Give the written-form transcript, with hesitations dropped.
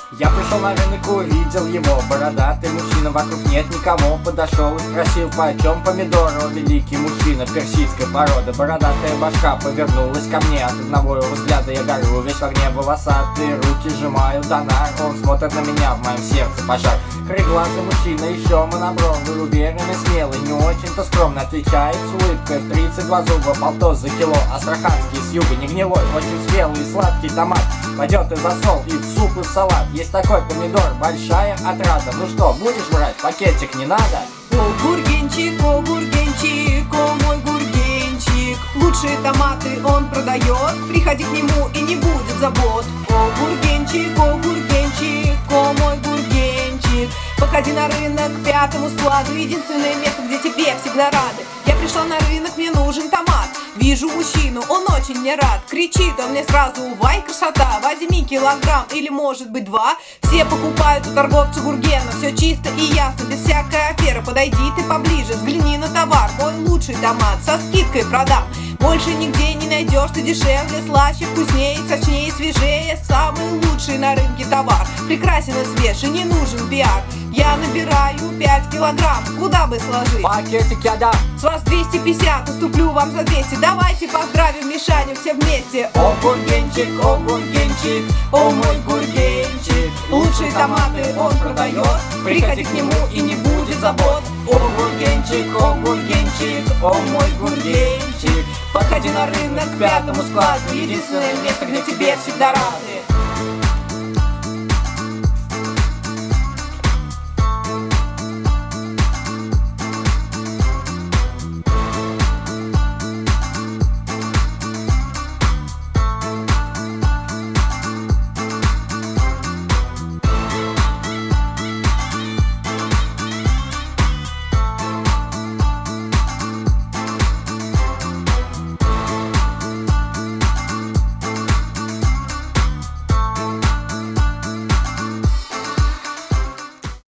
Я пришел на рынок, увидел его. Бородатый мужчина, вокруг нет никого. Подошел и спросил, почем помидор. О, великий мужчина персидской породы. Бородатая башка повернулась ко мне. От одного его взгляда я горю, весь в огне. Волосатые руки сжимаю донар. Он смотрит на меня, в моем сердце пожар. Кореглазый мужчина, еще монобровый, уверенный, смелый, не очень-то скромно. Отвечает с улыбкой в 32 зуба, полтос за кило. Астраханский с юга, не гнилой, очень спелый и сладкий томат. Пойдет и за сол, и в суп, и в салат. Есть такой помидор, большая отрада. Ну что, будешь брать? Пакетик не надо? О, гургенчик, о, мой гургенчик. Лучшие томаты он продает. Приходи к нему и не будет забот. О, гургенчик, о, мой гургенчик. Походи на рынок к пятому складу. Единственное место, где тебе всегда рады. Я пришла на рынок, мне нужен томат. Вижу мужчину, он очень мне рад. Кричит он мне сразу: вай, красота, возьми килограмм или может быть 2. Все покупают у торговца Гургена. Все чисто и ясно, без всякой аферы. Подойди ты поближе, взгляни на товар. Мой лучший томат со скидкой продам. Больше нигде не найдешь ты дешевле, слаще, вкуснее, сочнее, свежее. Самый лучший на рынке товар, прекрасен и свеж, и не нужен пиар. Я набираю 5 килограмм, куда бы сложить? Пакетик я дам. С вас 250, уступлю вам за 200. Давайте поздравим Мишаню все вместе. О, гургенчик, о, мой гургенчик. Лучшие томаты он продает. Приходи к нему и не будет забот. О, гургенчик, о, мой гургенчик. Подходи на рынок к пятому складу. Единственное место, где тебе всегда рады.